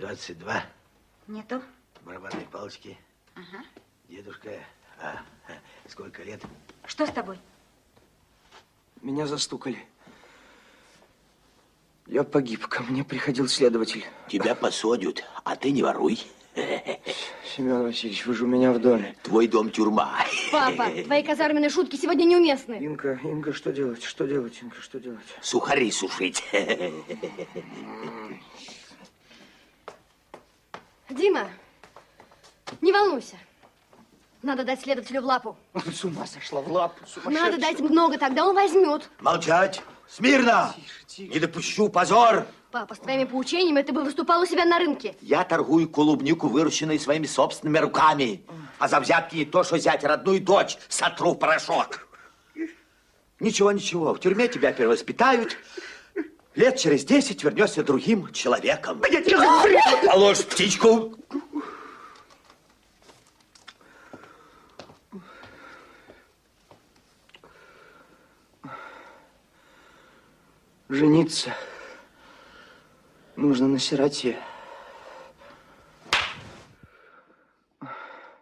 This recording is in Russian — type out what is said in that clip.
22. Нету. Барабанные палочки. Ага. Дедушка, сколько лет? Что с тобой? Меня застукали. Я погиб, ко мне приходил следователь. Тебя посадят, а ты не воруй. Семен Васильевич, вы же у меня в доме. Твой дом тюрьма. Папа, твои казарменные шутки сегодня неуместны. Инга, что делать? Что делать, Инга, что делать? Сухари сушить. Дима, не волнуйся. Надо дать следователю в лапу. С ума сошла, в лапу. Надо дать много, тогда он возьмет. Молчать! Смирно! Тише. Не допущу, позор! Папа, с твоими поучениями ты бы выступал у себя на рынке. Я торгую клубнику, выращенной своими собственными руками. А за взятки не то, что взять родную дочь, сотру в порошок. Ничего, ничего, в тюрьме тебя перевоспитают. Лет через 10 вернешься другим человеком. Положь птичку. Жениться нужно на сироте.